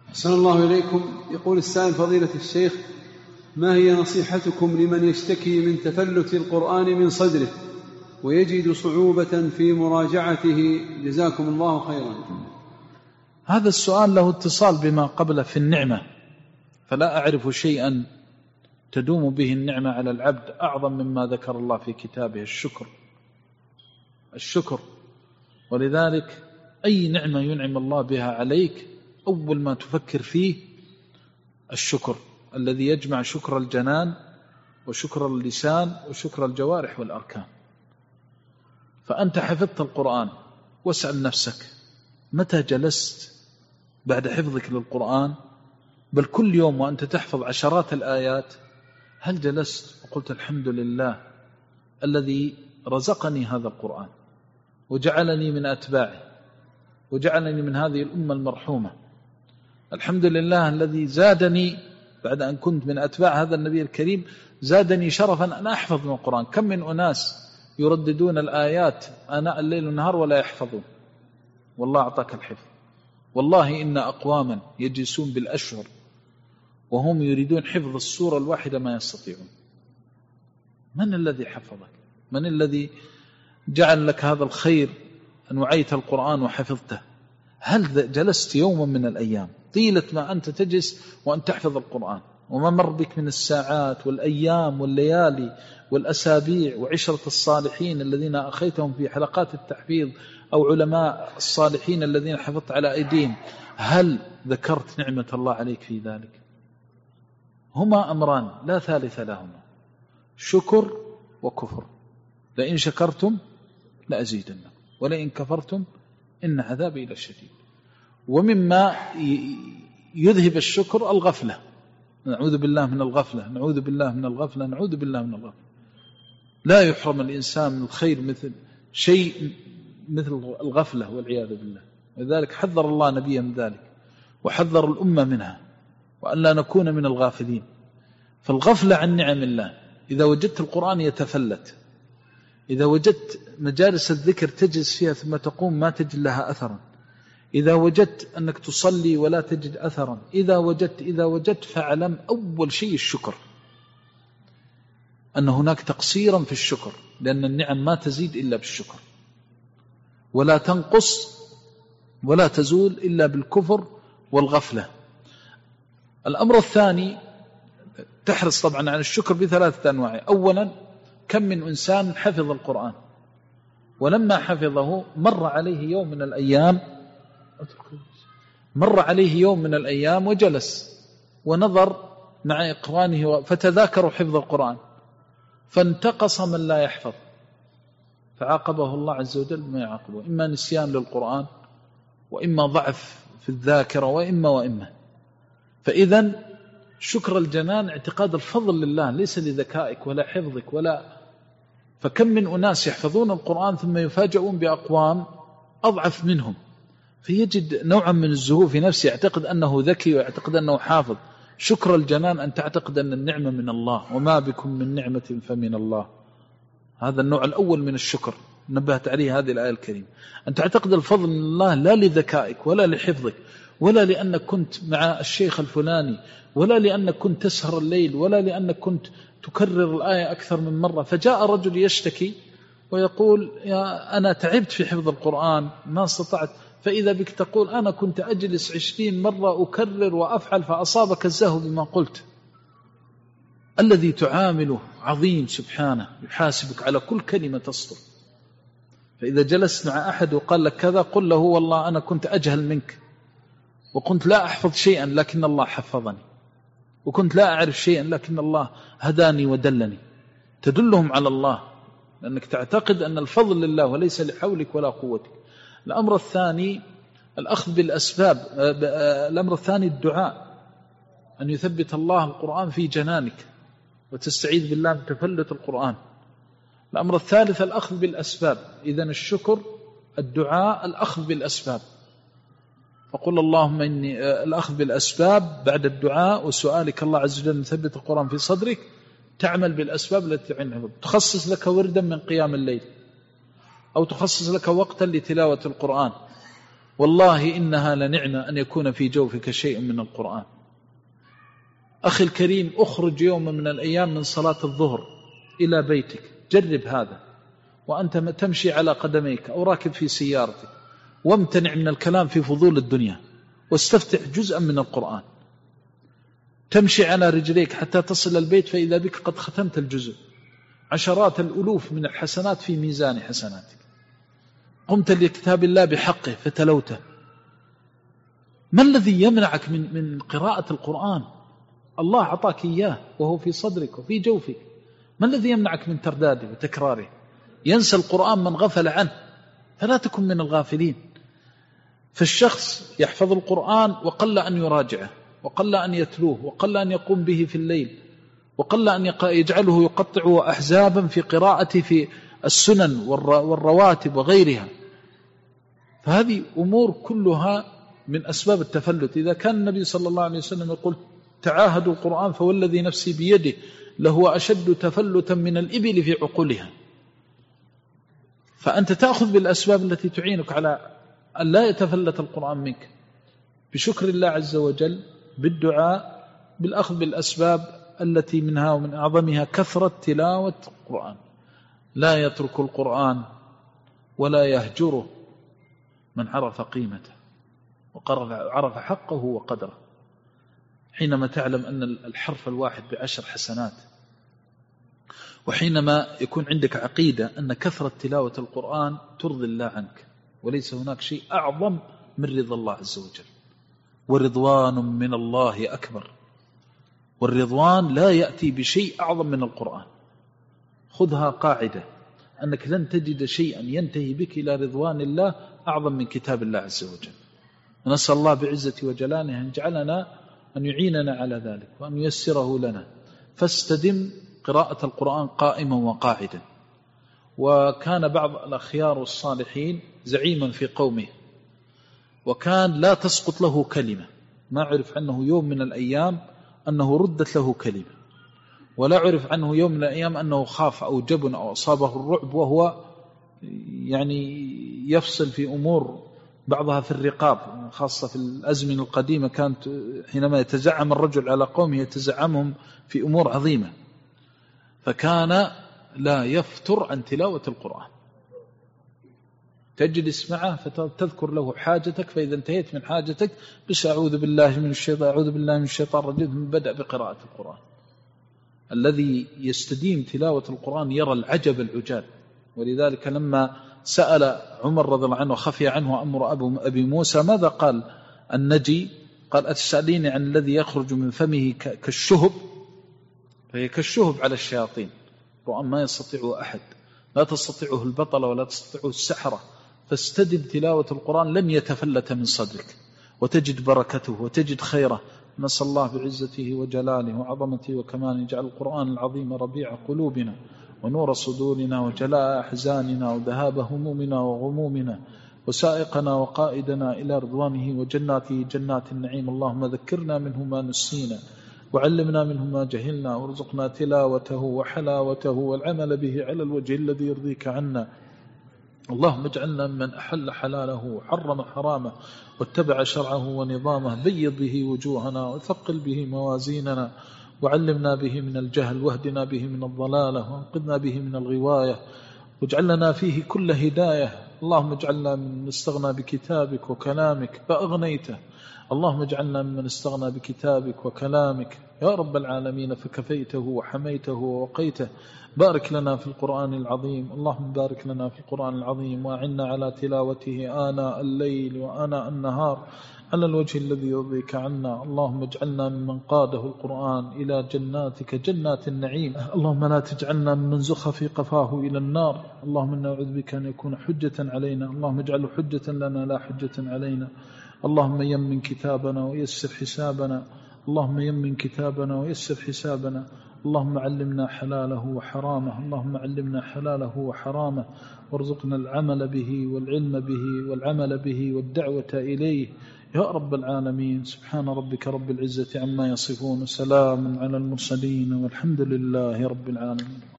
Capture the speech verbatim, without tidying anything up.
أحسن الله إليكم. يقول السائل فضيلة الشيخ: ما هي نصيحتكم لمن يشتكي من تفلت القرآن من صدره ويجد صعوبة في مراجعته؟ جزاكم الله خيرا. هذا السؤال له اتصال بما قبله في النعمة، فلا أعرف شيئا تدوم به النعمة على العبد أعظم مما ذكر الله في كتابه: الشكر. الشكر. ولذلك أي نعمة ينعم الله بها عليك أول ما تفكر فيه الشكر، الذي يجمع شكر الجنان وشكر اللسان وشكر الجوارح والأركان. فأنت حفظت القرآن، واسأل نفسك متى جلست بعد حفظك للقرآن، بل كل يوم وأنت تحفظ عشرات الآيات، هل جلست وقلت الحمد لله الذي رزقني هذا القرآن وجعلني من أتباعه وجعلني من هذه الأمة المرحومة؟ الحمد لله الذي زادني بعد أن كنت من أتباع هذا النبي الكريم، زادني شرفا أن أحفظ من القرآن. كم من أناس يرددون الآيات آناء الليل والنهار ولا يحفظون، والله أعطاك الحفظ. والله إن أقواما يجلسون بالأشهر وهم يريدون حفظ السورة الواحدة ما يستطيعون. من الذي حفظك؟ من الذي جعل لك هذا الخير أن وعيت القرآن وحفظته؟ هل جلست يوما من الأيام طيلة ما أنت تجلس وأن تحفظ القرآن، وما مر بك من الساعات والأيام والليالي والأسابيع وعشرة الصالحين الذين أخيتهم في حلقات التحفيظ أو علماء الصالحين الذين حفظت على أيديهم؟ هل ذكرت نعمة الله عليك في ذلك؟ هما أمران لا ثالث لهما: شكر وكفر. لئن شكرتم لأزيدنكم ولئن كفرتم إن عذابي لشديد. ومما يذهب الشكر الغفلة. نعوذ بالله من الغفلة، نعوذ بالله من الغفلة، نعوذ بالله من الغفلة. لا يحرم الإنسان من الخير مثل شيء مثل الغفلة والعياذ بالله. لذلك حذر الله نبيه من ذلك وحذر الأمة منها، وأن لا نكون من الغافلين. فالغفلة عن نعم الله، إذا وجدت القرآن يتفلت، إذا وجدت مجالس الذكر تجلس فيها ثم تقوم ما تجد لها أثرا، إذا وجدت أنك تصلي ولا تجد أثرا، إذا وجدت إذا وجدت فاعلم أول شيء الشكر، أن هناك تقصيرا في الشكر، لأن النعم ما تزيد إلا بالشكر، ولا تنقص ولا تزول إلا بالكفر والغفلة. الأمر الثاني تحرص طبعا على الشكر بثلاثة أنواع. أولا، كم من إنسان حفظ القرآن ولما حفظه مر عليه يوم من الأيام مر عليه يوم من الأيام وجلس ونظر مع إخوانه فتذاكروا حفظ القرآن، فانتقص من لا يحفظ، فعاقبه الله عز وجل بما يعاقبه: إما نسيان للقرآن، وإما ضعف في الذاكرة، وإما وإما. فإذن شكر الجنان اعتقاد الفضل لله، ليس لذكائك ولا حفظك ولا. فكم من أناس يحفظون القرآن ثم يفاجئون بأقوام أضعف منهم، فيجد نوعا من الزهو في نفسه، يعتقد أنه ذكي ويعتقد أنه حافظ. شكر الجنان أن تعتقد أن النعمة من الله، وما بكم من نعمة فمن الله. هذا النوع الأول من الشكر نبهت عليه هذه الآية الكريمة، أن تعتقد الفضل من الله لا لذكائك ولا لحفظك ولا لأنك كنت مع الشيخ الفلاني ولا لأنك كنت تسهر الليل ولا لأنك كنت تكرر الآية أكثر من مرة. فجاء رجل يشتكي ويقول: يا أنا تعبت في حفظ القرآن ما استطعت. فإذا بك تقول: أنا كنت أجلس عشرين مرة أكرر وأفعل، فأصابك الزهو بما قلت. الذي تعامله عظيم سبحانه، يحاسبك على كل كلمة تصدر. فإذا جلست مع أحد وقال لك كذا، قل له: والله أنا كنت أجهل منك، وكنت لا أحفظ شيئا لكن الله حفظني، وكنت لا أعرف شيئا لكن الله هداني ودلني. تدلهم على الله، لأنك تعتقد أن الفضل لله وليس لحولك ولا قوتك. الأمر الثاني الأخذ بالأسباب. الأمر الثاني الدعاء، أن يثبت الله القرآن في جنانك وتستعيذ بالله من تفلت القرآن. الأمر الثالث الأخذ بالأسباب. إذن الشكر، الدعاء، الأخذ بالأسباب. فقل اللهم إني الأخذ بالأسباب بعد الدعاء وسؤالك الله عز وجل أن يثبت القرآن في صدرك، تعمل بالأسباب التي تعينها. تخصص لك وردا من قيام الليل، أو تخصص لك وقتا لتلاوة القرآن، والله إنها لنعمة أن يكون في جوفك شيء من القرآن. أخي الكريم، أخرج يوم من الأيام من صلاة الظهر إلى بيتك، جرب هذا وأنت تمشي على قدميك أو راكب في سيارتك، وامتنع من الكلام في فضول الدنيا، واستفتح جزءا من القرآن. تمشي على رجليك حتى تصل البيت فإذا بك قد ختمت الجزء، عشرات الألوف من الحسنات في ميزان حسناتك. قمت لكتاب الله بحقه فتلوته. ما الذي يمنعك من من قراءة القرآن؟ الله أعطاك إياه وهو في صدرك وفي جوفك. ما الذي يمنعك من ترداده وتكراره؟ ينسى القرآن من غفل عنه، فلا تكن من الغافلين. فالشخص يحفظ القرآن وقل أن يراجعه، وقل أن يتلوه، وقل أن يقوم به في الليل، وقل أن يجعله يقطع أحزابا في قراءته في السنن والرواتب وغيرها. فهذه أمور كلها من أسباب التفلت. إذا كان النبي صلى الله عليه وسلم يقول تعاهدوا القرآن فوالذي نفسي بيده لهو أشد تفلتا من الإبل في عقولها. فأنت تأخذ بالأسباب التي تعينك على أن لا يتفلت القرآن منك، بشكر الله عز وجل، بالدعاء، بالأخذ بالأسباب التي منها ومن أعظمها كثرة تلاوة القرآن. لا يترك القرآن ولا يهجره من عرف قيمته وعرف حقه وقدره. حينما تعلم أن الحرف الواحد بعشر حسنات، وحينما يكون عندك عقيدة أن كثرة تلاوة القرآن ترضي الله عنك، وليس هناك شيء أعظم من رضا الله عز وجل، ورضوان من الله أكبر. والرضوان لا يأتي بشيء أعظم من القرآن. خذها قاعدة أنك لن تجد شيئا ينتهي بك إلى رضوان الله أعظم من كتاب الله عز وجل. نسأل الله بعزة وجلاله أن يجعلنا أن يعيننا على ذلك وأن ييسره لنا. فاستدم قراءة القرآن قائما وقاعدا. وكان بعض الأخيار الصالحين زعيما في قومه، وكان لا تسقط له كلمة، ما عرف عنه يوم من الأيام أنه ردت له كلمة، ولا عرف عنه يوم من الأيام أنه خاف أو جبن أو أصابه الرعب، وهو يعني يفصل في أمور بعضها في الرقاب، خاصة في الأزمنة القديمة كانت حينما يتزعم الرجل على قومه يتزعمهم في أمور عظيمة. فكان لا يفتر عن تلاوة القرآن. تجلس معه فتذكر له حاجتك، فإذا انتهيت من حاجتك بس أعوذ بالله من الشيطان أعوذ بالله من الشيطان الرجيم، بدأ بقراءة القرآن. الذي يستديم تلاوة القرآن يرى العجب العجاب. ولذلك لما سأل عمر رضي الله عنه وخفي عنه أمر أبي موسى ماذا قال النجي؟ قال أتسأليني عن الذي يخرج من فمه كالشهب؟ فهي كالشهب على الشياطين. القرآن ما يستطيعه أحد، لا تستطيعه البطلة ولا تستطيعه السحرة. فاستدم تلاوة القرآن لن يتفلت من صدرك، وتجد بركته وتجد خيره. نسأل الله بعزته وجلاله وعظمته وكماله يجعل القرآن العظيم ربيع قلوبنا ونور صدورنا وجلاء أحزاننا وذهاب همومنا وغمومنا وسائقنا وقائدنا إلى رضوانه وجناته جنات النعيم. اللهم ذكرنا منه ما نسينا وعلمنا منه ما جهلنا، وارزقنا تلاوته وحلاوته والعمل به على الوجه الذي يرضيك عنا. اللهم اجعلنا ممن أحل حلاله وحرم حرامه واتبع شرعه ونظامه. بيض به وجوهنا وثقل به موازيننا، وعلمنا به من الجهل، واهدنا به من الضلالة، وانقذنا به من الغواية، واجعلنا فيه كل هداية. اللهم اجعلنا من استغنى بكتابك وكلامك فأغنيته. اللهم اجعلنا ممن استغنى بكتابك وكلامك يا رب العالمين فكفيته وحميته ووقيته. بارك لنا في القرآن العظيم. اللهم بارك لنا في القرآن العظيم، وأعنا على تلاوته آناء الليل وآناء النهار على الوجه الذي يرضيك عنا. اللهم اجعلنا ممن قاده القرآن إلى جناتك جنات النعيم. اللهم لا تجعلنا ممن زخ في قفاه إلى النار. اللهم إنا نعوذ بك أن يكون حجة علينا. اللهم اجعله حجة لنا لا حجة علينا. اللهم يمن كتابنا ويسر حسابنا. اللهم يمن كتابنا ويسر حسابنا. اللهم علمنا حلاله وحرامه. اللهم علمنا حلاله وحرامه، وارزقنا العمل به والعلم به والعمل به والدعوة إليه يا رب العالمين. سبحان ربك رب العزة عما يصفون، سلام على المرسلين، والحمد لله رب العالمين.